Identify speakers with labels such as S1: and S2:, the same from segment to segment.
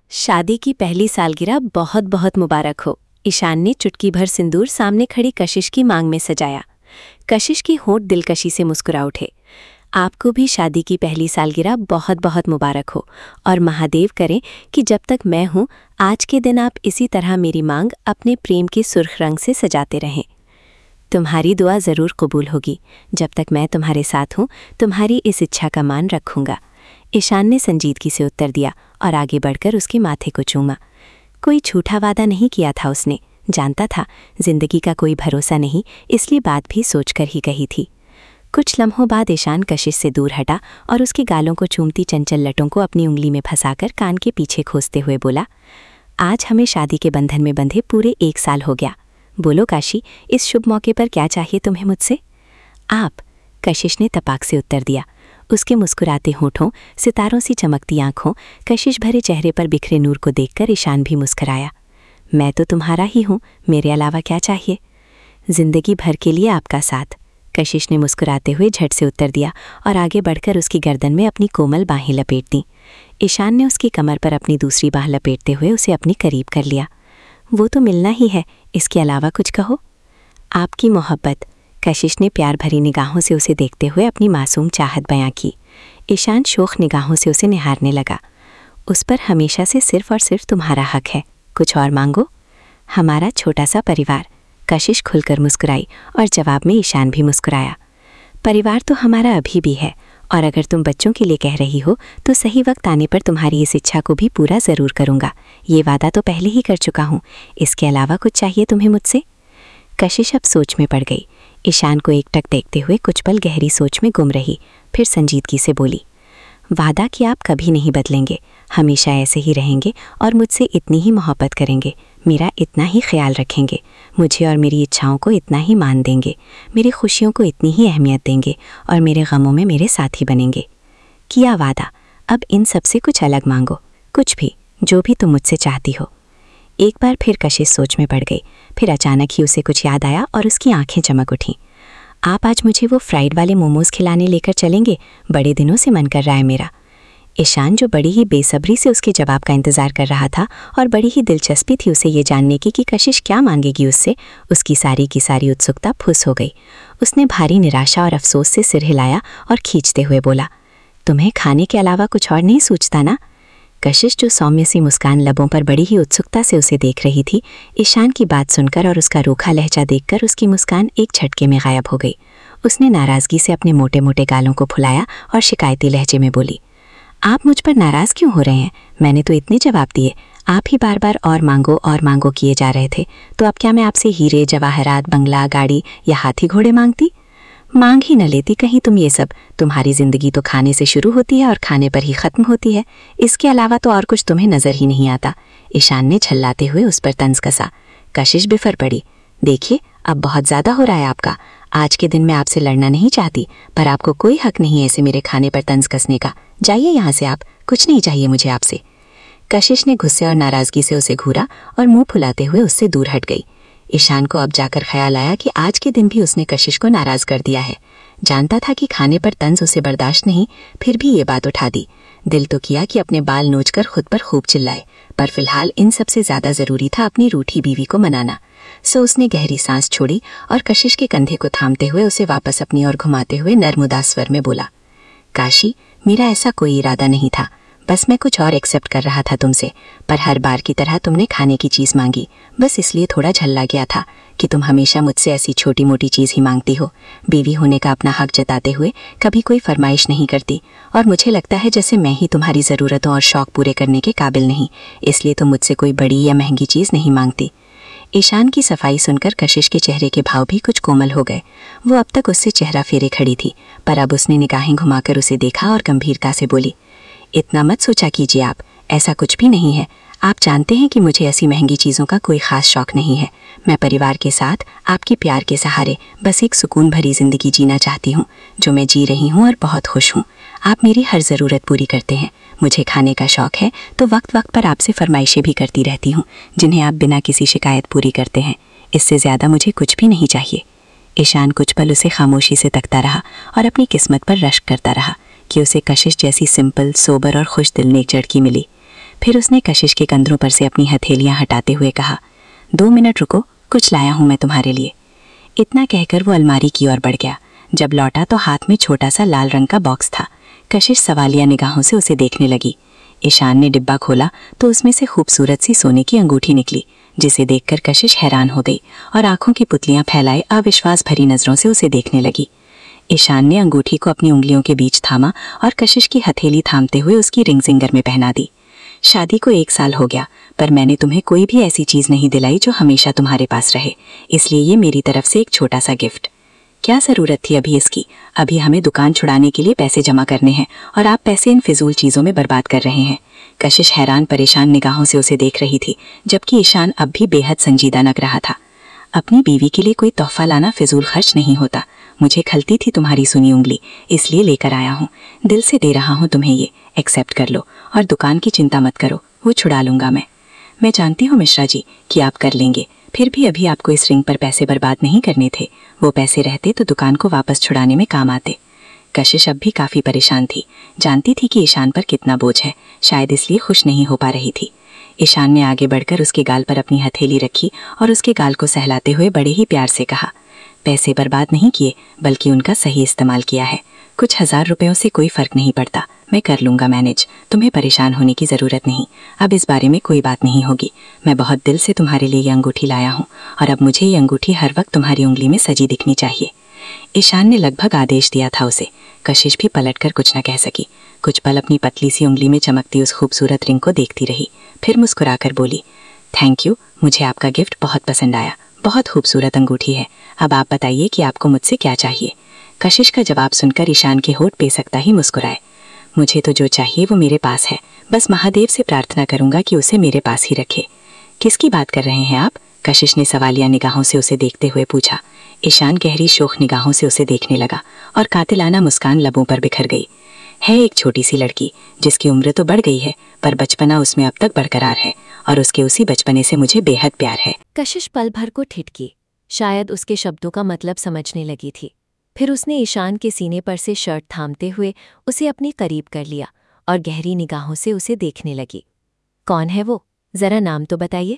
S1: शादी की पहली सालगिरह बहुत बहुत मुबारक हो। ईशान ने चुटकी भर सिंदूर सामने खड़ी कशिश की मांग में सजाया। कशिश की होंठ दिलकशी से मुस्कुरा उठे। आपको भी शादी की पहली सालगिरह बहुत बहुत मुबारक हो और महादेव करें कि जब तक मैं हूँ आज के दिन आप इसी तरह मेरी मांग अपने प्रेम के सुर्ख रंग से सजाते रहें। तुम्हारी दुआ ज़रूर कबूल होगी। जब तक मैं तुम्हारे साथ हूँ तुम्हारी इस इच्छा का मान रखूँगा। ईशान ने संजीदगी से उत्तर दिया और आगे बढ़कर उसके माथे को चूमा। कोई झूठा वादा नहीं किया था उसने। जानता था जिंदगी का कोई भरोसा नहीं, इसलिए बात भी सोचकर ही कही थी। कुछ लम्हों बाद ईशान कशिश से दूर हटा और उसके गालों को चूमती चंचल लटों को अपनी उंगली में फंसाकर कान के पीछे खोसते हुए बोला, आज हमें शादी के बंधन में बंधे पूरे 1 साल हो गया। बोलो काशी, इस शुभ मौके पर क्या चाहिए तुम्हें मुझसे? आप, कशिश ने तपाक से उत्तर दिया। उसके मुस्कुराते होठों, सितारों सी चमकती आंखों, कशिश भरे चेहरे पर बिखरे नूर को देखकर ईशान भी मुस्कुराया। मैं तो तुम्हारा ही हूँ, मेरे अलावा क्या चाहिए? जिंदगी भर के लिए आपका साथ, कशिश ने मुस्कुराते हुए झट से उत्तर दिया और आगे बढ़कर उसकी गर्दन में अपनी कोमल बाहें लपेट दी। ईशान ने उसकी कमर पर अपनी दूसरी बाह लपेटते हुए उसे अपनी करीब कर लिया। वो तो मिलना ही है, इसके अलावा कुछ कहो। आपकी मोहब्बत, कशिश ने प्यार भरी निगाहों से उसे देखते हुए अपनी मासूम चाहत बयां की। ईशान शोख निगाहों से उसे निहारने लगा। उस पर हमेशा से सिर्फ और सिर्फ तुम्हारा हक है, कुछ और मांगो। हमारा छोटा सा परिवार, कशिश खुलकर मुस्कुराई और जवाब में ईशान भी मुस्कुराया। परिवार तो हमारा अभी भी है और अगर तुम बच्चों के लिए कह रही हो तो सही वक्त आने पर तुम्हारी इस इच्छा को भी पूरा ज़रूर करूँगा। ये वादा तो पहले ही कर चुका हूँ। इसके अलावा कुछ चाहिए तुम्हें मुझसे? कशिश अब सोच में पड़ गई। ईशान को एकटक देखते हुए कुछ पल गहरी सोच में गुम रही, फिर संजीदगी से बोली, वादा कि आप कभी नहीं बदलेंगे, हमेशा ऐसे ही रहेंगे और मुझसे इतनी ही मोहब्बत करेंगे, मेरा इतना ही ख्याल रखेंगे, मुझे और मेरी इच्छाओं को इतना ही मान देंगे, मेरी खुशियों को इतनी ही अहमियत देंगे और मेरे गमों में मेरे साथी बनेंगे। किया वादा, अब इन सब से कुछ अलग मांगो, कुछ भी, जो भी तुम मुझसे चाहती हो। एक बार फिर कशिश सोच में पड़ गई, फिर अचानक ही उसे कुछ याद आया और उसकी आंखें चमक उठीं। आप आज मुझे वो फ्राइड वाले मोमोज़ खिलाने लेकर चलेंगे? बड़े दिनों से मन कर रहा है मेरा। ईशान, जो बड़ी ही बेसब्री से उसके जवाब का इंतज़ार कर रहा था और बड़ी ही दिलचस्पी थी उसे ये जानने की कि कशिश क्या मांगेगी उससे, उसकी सारी की सारी उत्सुकता फुस हो गई। उसने भारी निराशा और अफसोस से सिर हिलाया और खींचते हुए बोला, तुम्हें खाने के अलावा कुछ और नहीं सूझता ना? कशिश, जो सौम्य सी मुस्कान लबों पर बड़ी ही उत्सुकता से उसे देख रही थी, ईशान की बात सुनकर और उसका रूखा लहजा देखकर उसकी मुस्कान एक झटके में गायब हो गई। उसने नाराज़गी से अपने मोटे मोटे गालों को फुलाया और शिकायती लहजे में बोली, आप मुझ पर नाराज़ क्यों हो रहे हैं? मैंने तो इतने जवाब दिए, आप ही बार बार और मांगो किए जा रहे थे। तो अब क्या मैं आपसे हीरे जवाहरात, बंगला, गाड़ी या हाथी घोड़े मांगती? मांग ही न लेती कहीं तुम ये सब। तुम्हारी ज़िंदगी तो खाने से शुरू होती है और खाने पर ही ख़त्म होती है। इसके अलावा तो और कुछ तुम्हें नज़र ही नहीं आता। ईशान ने झल्लाते हुए उस पर तंज कसा। कशिश बिफर पड़ी। देखिए, अब बहुत ज़्यादा हो रहा है आपका। आज के दिन मैं आपसे लड़ना नहीं चाहती, पर आपको कोई हक नहीं है ऐसे मेरे खाने पर तंज कसने का। जाइए यहाँ से आप, कुछ नहीं चाहिए मुझे आपसे। कशिश ने गुस्से और नाराज़गी से उसे घूरा और मुंह फुलाते हुए उससे दूर हट गई। ईशान को अब जाकर ख्याल आया कि आज के दिन भी उसने कशिश को नाराज़ कर दिया है। जानता था कि खाने पर तंज उसे बर्दाश्त नहीं, फिर भी ये बात उठा दी। दिल तो किया कि अपने बाल नोचकर खुद पर खूब चिल्लाए, पर फिलहाल इन सबसे ज़्यादा ज़रूरी था अपनी रूठी बीवी को मनाना। सो उसने गहरी सांस छोड़ी और कशिश के कंधे को थामते हुए उसे वापस अपनी ओर घुमाते हुए नर्मदा स्वर में बोला, काशी, मेरा ऐसा कोई इरादा नहीं था, बस मैं कुछ और एक्सेप्ट कर रहा था तुमसे। पर हर बार की तरह तुमने खाने की चीज़ मांगी, बस इसलिए थोड़ा झल्ला गया था कि तुम हमेशा मुझसे ऐसी छोटी मोटी चीज़ ही मांगती हो। बीवी होने का अपना हक जताते हुए कभी कोई फरमाइश नहीं करती और मुझे लगता है जैसे मैं ही तुम्हारी ज़रूरतों और शौक़ पूरे करने के काबिल नहीं, इसलिए तुम मुझसे कोई बड़ी या महंगी चीज़ नहीं मांगती। ईशान की सफाई सुनकर कशिश के चेहरे के भाव भी कुछ कोमल हो गए। वो अब तक उससे चेहरा फेरे खड़ी थी, पर अब उसने निगाहें घुमाकर उसे देखा और गंभीरता से बोली, इतना मत सोचा कीजिए आप, ऐसा कुछ भी नहीं है। आप जानते हैं कि मुझे ऐसी महंगी चीज़ों का कोई ख़ास शौक़ नहीं है। मैं परिवार के साथ आपके प्यार के सहारे बस एक सुकून भरी ज़िंदगी जीना चाहती हूँ, जो मैं जी रही हूँ और बहुत खुश हूँ। आप मेरी हर ज़रूरत पूरी करते हैं। मुझे खाने का शौक़ है तो वक्त वक्त पर आपसे फरमाइशें भी करती रहती हूँ, जिन्हें आप बिना किसी शिकायत पूरी करते हैं। इससे ज़्यादा मुझे कुछ भी नहीं चाहिए। ईशान कुछ पल उसे खामोशी से तकता रहा और अपनी किस्मत पर रश्क करता रहा कि उसे कशिश जैसी सिंपल, सोबर और खुश दिल नेक लड़की मिली। फिर उसने कशिश के कंधों पर से अपनी हथेलियां हटाते हुए कहा, 2 मिनट रुको, कुछ लाया हूं मैं तुम्हारे लिए। इतना कहकर वो अलमारी की ओर बढ़ गया। जब लौटा तो हाथ में छोटा सा लाल रंग का बॉक्स था। कशिश सवालिया निगाहों से उसे देखने लगी। ईशान ने डिब्बा खोला तो उसमें से खूबसूरत सी सोने की अंगूठी निकली, जिसे देखकर कशिश हैरान हो गई और आंखों की पुतलियां फैलाए अविश्वास भरी नजरों से उसे देखने लगी। ईशान ने अंगूठी को अपनी उंगलियों के बीच थामा और कशिश की हथेली थामते हुए उसकी रिंग फिंगर में पहना दी। शादी को 1 साल हो गया, पर मैंने तुम्हें कोई भी ऐसी चीज नहीं दिलाई जो हमेशा तुम्हारे पास रहे, इसलिए ये मेरी तरफ से एक छोटा सा गिफ्ट। क्या जरूरत थी अभी इसकी? अभी हमें दुकान छुड़ाने के लिए पैसे जमा करने हैं और आप पैसे इन फिजूल चीजों में बर्बाद कर रहे हैं। कशिश हैरान परेशान निगाहों से उसे देख रही थी, जबकि ईशान अब भी बेहद संजीदा लग रहा था। अपनी बीवी के लिए कोई तोहफा लाना फिजूल खर्च नहीं होता। मुझे खलती थी तुम्हारी सुनी उंगली, इसलिए लेकर आया हूँ। दिल से दे रहा हूँ तुम्हें, ये एक्सेप्ट कर लो और दुकान की चिंता मत करो, वो छुड़ा लूंगा मैं जानती हूँ मिश्रा जी कि आप कर लेंगे, फिर भी अभी आपको इस रिंग पर पैसे बर्बाद नहीं करने थे। वो पैसे रहते तो दुकान को वापस छुड़ाने में काम आते। कशिश अब भी काफ़ी परेशान थी, जानती थी कि ईशान पर कितना बोझ है, शायद इसलिए खुश नहीं हो पा रही थी। ईशान ने आगे बढ़कर उसके गाल पर अपनी हथेली रखी और उसके गाल को सहलाते हुए बड़े ही प्यार से कहा, पैसे बर्बाद नहीं किए, बल्कि उनका सही इस्तेमाल किया है। कुछ 1000 रुपयों से कोई फ़र्क नहीं पड़ता, मैं कर लूँगा मैनेज, तुम्हें परेशान होने की ज़रूरत नहीं। अब इस बारे में कोई बात नहीं होगी। मैं बहुत दिल से तुम्हारे लिए ये अंगूठी लाया हूँ और अब मुझे ये अंगूठी हर वक्त तुम्हारी उंगली में सजी दिखनी चाहिए। ईशान ने लगभग आदेश दिया था उसे। कशिश भी पलटकर कुछ न कह सकी। कुछ पल अपनी पतली सी उंगली में चमकती उस खूबसूरत रिंग को देखती रही, फिर मुस्कुराकर बोली, थैंक यू, मुझे आपका गिफ्ट बहुत पसंद आया। बहुत खूबसूरत अंगूठी है। अब आप बताइए कि आपको मुझसे क्या चाहिए। कशिश का जवाब सुनकर ईशान के होठ पे सकता ही मुस्कुराए। मुझे तो जो चाहिए वो मेरे पास है, बस महादेव से प्रार्थना करूंगा कि उसे मेरे पास ही रखे। किसकी बात कर रहे हैं आप? कशिश ने सवालिया निगाहों से उसे देखते हुए पूछा। ईशान गहरी शोख निगाहों से उसे देखने लगा और कातिलाना मुस्कान लबों पर बिखर गई। है एक छोटी सी लड़की जिसकी उम्र तो बढ़ गई है, पर बचपना उसमें अब तक बरकरार है और उसके उसी बचपने से मुझे बेहद प्यार है।
S2: कशिश पल भर को ठिठकी, शायद उसके शब्दों का मतलब समझने लगी थी। फिर उसने ईशान के सीने पर से शर्ट थामते हुए उसे अपने करीब कर लिया और गहरी निगाहों से उसे देखने लगी। कौन है वो? जरा नाम तो बताइए।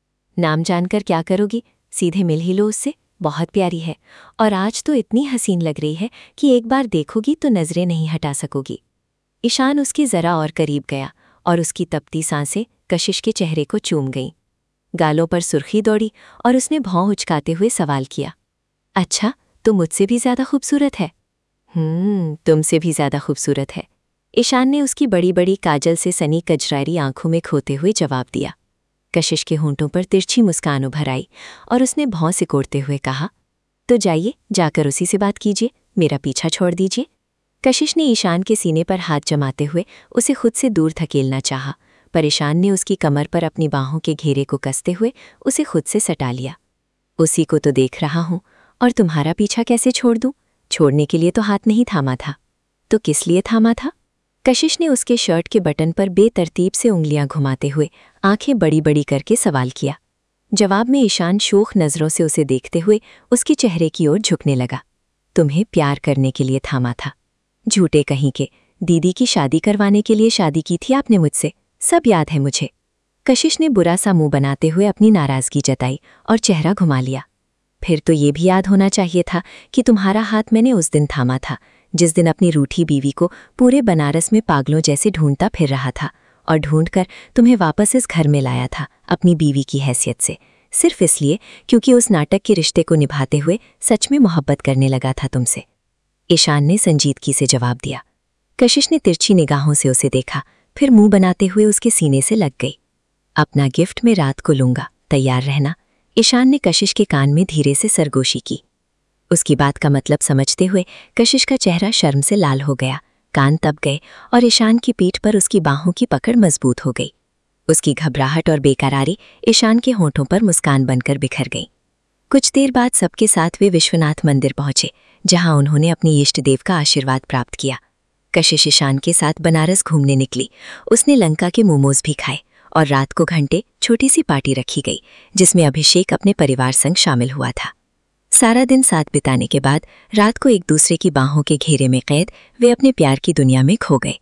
S2: नाम जानकर क्या करोगी? सीधे मिल ही लो उससे, बहुत प्यारी है और आज तो इतनी हसीन लग रही है कि एक बार देखोगी तो नजरें नहीं हटा सकोगी। ईशान उसकी जरा और करीब गया और उसकी तपती सांसें कशिश के चेहरे को चूम गईं। गालों पर सुर्खी दौड़ी और उसने भौं उचकाते हुए सवाल किया, अच्छा, तो मुझसे भी ज्यादा खूबसूरत है? तुमसे भी ज्यादा खूबसूरत है, ईशान ने उसकी बड़ी बड़ी काजल से सनी कजरारी आंखों में खोते हुए जवाब दिया। कशिश के होंठों पर तिरछी मुस्कान उभर आई और उसने भौं सिकोड़ते हुए कहा, तो जाइए, जाकर उसी से बात कीजिए, मेरा पीछा छोड़ दीजिए। कशिश ने ईशान के सीने पर हाथ जमाते हुए उसे खुद से दूर धकेलना चाहा, पर ईशान ने उसकी कमर पर अपनी बाहों के घेरे को कसते हुए उसे खुद से सटा लिया। उसी को तो देख रहा हूं, और तुम्हारा पीछा कैसे छोड़ दूं? छोड़ने के लिए तो हाथ नहीं थामा था, तो किस लिए थामा था? कशिश ने उसके शर्ट के बटन पर बेतरतीब से उंगलियां घुमाते हुए आंखें बड़ी बड़ी करके सवाल किया। जवाब में ईशान शोख नजरों से उसे देखते हुए उसके चेहरे की ओर झुकने लगा। तुम्हें प्यार करने के लिए थामा था। झूठे कहीं के, दीदी की शादी करवाने के लिए शादी की थी आपने मुझसे, सब याद है मुझे। कशिश ने बुरा सा मुंह बनाते हुए अपनी नाराजगी जताई और चेहरा घुमा लिया। फिर तो ये भी याद होना चाहिए था कि तुम्हारा हाथ मैंने उस दिन थामा था, जिस दिन अपनी रूठी बीवी को पूरे बनारस में पागलों जैसे ढूंढता फिर रहा था और ढूंढकर तुम्हें वापस इस घर में लाया था अपनी बीवी की हैसियत से, सिर्फ इसलिए क्योंकि उस नाटक के रिश्ते को निभाते हुए सच में मोहब्बत करने लगा था तुमसे। ईशान ने संजीदगी से जवाब दिया। कशिश ने तिरछी निगाहों से उसे देखा, फिर मुंह बनाते हुए उसके सीने से लग गई। अपना गिफ्ट मैं रात को लूंगा, तैयार रहना, ईशान ने कशिश के कान में धीरे से सरगोशी की। उसकी बात का मतलब समझते हुए कशिश का चेहरा शर्म से लाल हो गया, कान तप गए और ईशान की पीठ पर उसकी बाहों की पकड़ मजबूत हो गई। उसकी घबराहट और बेकरारी ईशान के होंठों पर मुस्कान बनकर बिखर गई। कुछ देर बाद सबके साथ वे विश्वनाथ मंदिर पहुंचे, जहां उन्होंने अपनी इष्ट देव का आशीर्वाद प्राप्त किया। कशिश ईशान के साथ बनारस घूमने निकली। उसने लंका के मोमोज भी खाए और रात को घंटे छोटी सी पार्टी रखी गई, जिसमें अभिषेक अपने परिवार संग शामिल हुआ था। सारा दिन साथ बिताने के बाद रात को एक दूसरे की बाहों के घेरे में कैद वे अपने प्यार की दुनिया में खो गए।